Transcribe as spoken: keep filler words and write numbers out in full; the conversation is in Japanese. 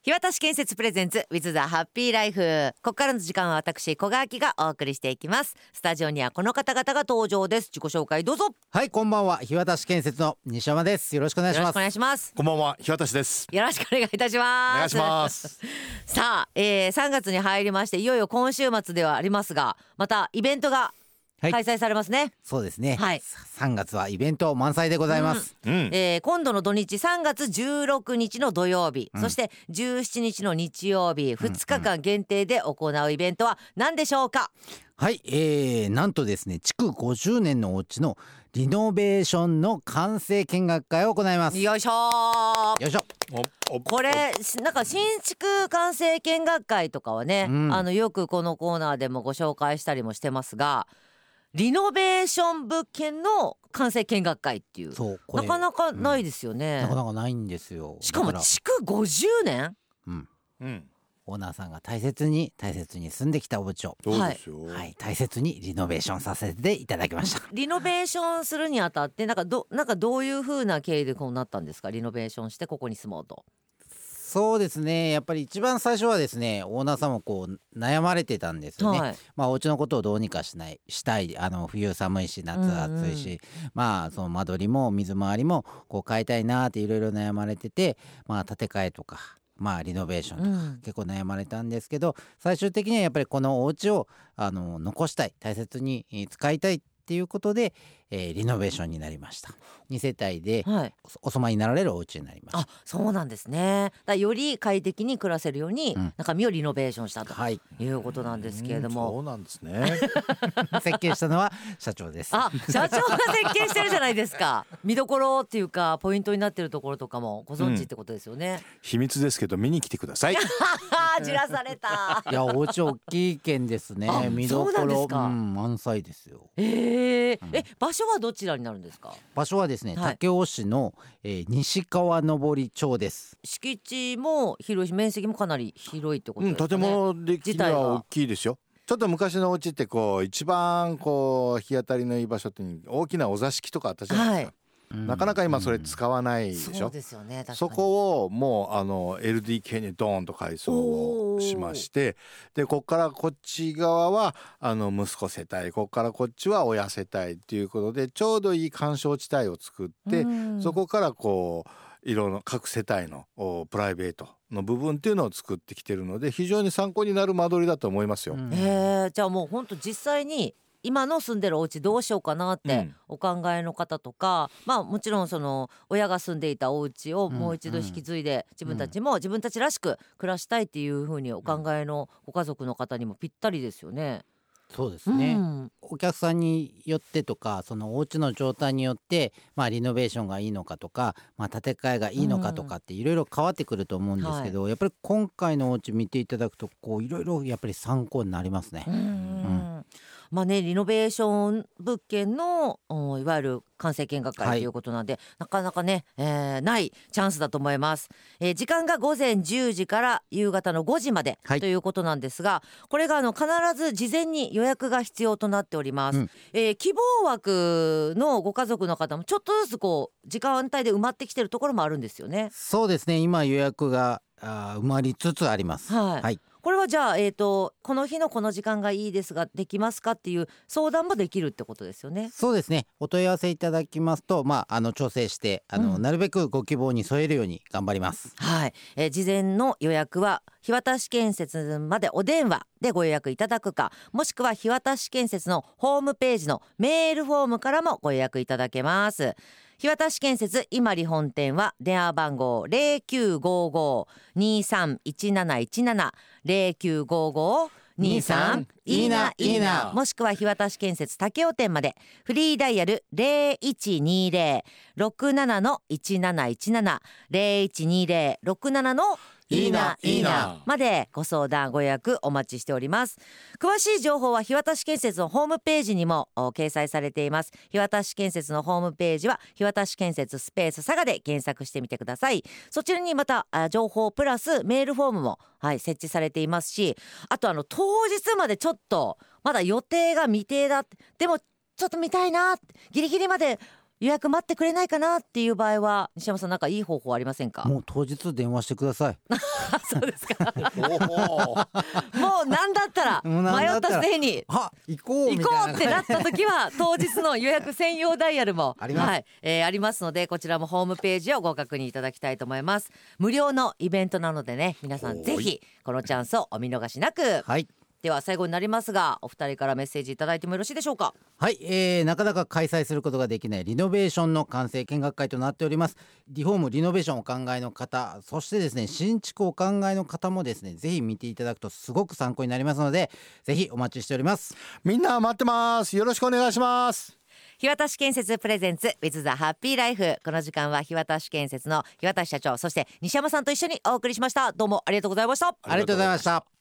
日渡し建設プレゼンツ with the happy life。 ここからの時間は私小川明がお送りしていきます。スタジオにはこの方々が登場です。自己紹介どうぞ。 はい、こんばんは。日渡し建設の西山です。よろしくお願いします。 よろしくお願いします。 こんばんは、日渡しです。 よろしくお願いいたします。 お願いしますさあ、えー、さんがつに入りまして、いよいよ今週末ではありますが、またイベントが開催されますね、はい、 そうですね、 はい、 さんがつはイベント満載でございます、 うんうんえー、今度の土日さんがつじゅうろくにちの土曜日、うん、そしてじゅうしちにちの日曜日、ふつかかん限定で行うイベントは何でしょうか。 はい、えー、なんとですね、築ごじゅうねんのお家のリノベーションの完成見学会を行います。 よいしょよいしょ。 これなんか新築完成見学会とかはね、うん、あのよくこのコーナーでもご紹介したりもしてますが、リノベーション物件の完成見学会っていう、そうなかなかないですよね、 うん、なかなかないんですよ。 しかも築ごじゅうねん、 うんうん、オーナーさんが大切に大切に住んできたお家を、 はいはい、大切にリノベーションさせていただきました。 リノベーションするにあたってなんか ど, なんかどういう風な経緯でこうなったんですか。リノベーションしてここに住もうと。 そうですね、やっぱり一番最初はですね、オーナーさんもこう悩まれてたんですよね、はい、まあお家のことをどうにかしないしたい、あの冬寒いし夏暑いし、うんうん、まあその間取りも水回りもこう変えたいなっていろいろ悩まれてて、まあ建て替えとかまあリノベーションとか結構悩まれたんですけど、うん、最終的にはやっぱりこのお家をあの残したい、大切に使いたいっていうことで、えー、リノベーションになりました。に世帯でお住まいになられるお家になりました、はい、 あ、そうなんですね。だより快適に暮らせるように、うん、中身をリノベーションしたということなんですけれども、 そうなんですね設計したのは社長です。 あ、社長が設計してるじゃないですか見どころっていうかポイントになってるところとかもご存知ってことですよね、うん、 秘密ですけど見に来てくださいじらされたいやお家大きい県ですね。見どころ、うん、満載ですよ。 えーうん、え場所はどちらになるんですか。 場所はですね、はい、武雄市の、えー、西川登町です。 敷地も広いし面積もかなり広いってことですかね、 うん、建物的には大きいですよ。ちょっと昔のお家ってこう一番こう日当たりのいい場所って大きなお座敷とかあったじゃないですか、はい、なかなか今それ使わないでしょ、うん、そうですよね。確かにそこをもうあの エルディーケー にドーンと改装をしまして、でこっからこっち側はあの息子世帯、こっからこっちは親世帯っていうことでちょうどいい緩衝地帯を作って、そこからこういろんな各世帯のプライベートの部分っていうのを作ってきてるので非常に参考になる間取りだと思いますよ、うん、 えー、じゃあもう本当実際に今の住んでるお家どうしようかなってお考えの方とか、うん、まあもちろんその親が住んでいたお家をもう一度引き継いで自分たちも自分たちらしく暮らしたいっていう風にお考えのご家族の方にもぴったりですよね。 そうですね、うん、お客さんによってとかそのお家の状態によって、まあ、リノベーションがいいのかとか、まあ、建て替えがいいのかとかっていろいろ変わってくると思うんですけど、うん、やっぱり今回のお家見ていただくとこういろいろやっぱり参考になりますね。うん、うんまあね、リノベーション物件のいわゆる完成見学会ということなんで、はい、なかなかね、えー、ないチャンスだと思います、えー、時間がごぜんじゅうじから夕方のごじまでということなんですが、はい、これがあの必ず事前に予約が必要となっております、うんえー、希望枠のご家族の方もちょっとずつこう時間帯で埋まってきてるところもあるんですよね。 そうですね、今予約があ埋まりつつあります、 はいはい、これはじゃあ、えーと、この日のこの時間がいいですができますかっていう相談もできるってことですよね。 そうですね、お問い合わせいただきますと、まあ、あの調整してあの、うん、なるべくご希望に添えるように頑張ります、 はいえー、事前の予約は日渡し建設までお電話でご予約いただくか、もしくは日渡し建設のホームページのメールフォームからもご予約いただけます。日渡し建設今里本店は電話番号 ゼロきゅうごご にさんいちなないちなな ゼロきゅうごご にさんいいないいな、もしくは日渡し建設武雄店までフリーダイヤル ゼロいちにゼロ ろくななのいちなないちなな ゼロいちにゼロ ろくななのいいないいなまでご相談ご予約お待ちしております。詳しい情報は日渡し建設のホームページにも掲載されています。日渡し建設のホームページは日渡し建設スペース佐賀で検索してみてください。そちらにまた情報プラスメールフォームも、はい、設置されていますし、あとあの当日までちょっとまだ予定が未定だ、でもちょっと見たいな、ギリギリまで予約待ってくれないかなっていう場合は西山さんなんかいい方法ありませんか？ もう当日電話してくださいそうですかもうなんだったら迷った末にあ行こうみたいな行こうってなった時は当日の予約専用ダイヤルもあります、 はいえー、ありますのでこちらもホームページをご確認いただきたいと思います。無料のイベントなのでね皆さんぜひこのチャンスをお見逃しなく。 はい、 では最後になりますがお二人からメッセージいただいてもよろしいでしょうか？ はい、えー、なかなか開催することができないリノベーションの完成見学会となっております。リフォームリノベーションをお考えの方、そしてですね新築をお考えの方もですねぜひ見ていただくとすごく参考になりますのでぜひお待ちしております。 みんな待ってます。よろしくお願いします。 日渡建設プレゼンツ with the happy life。 この時間は日渡建設の日渡社長そして西山さんと一緒にお送りしました。どうもありがとうございました。 ありがとうございました。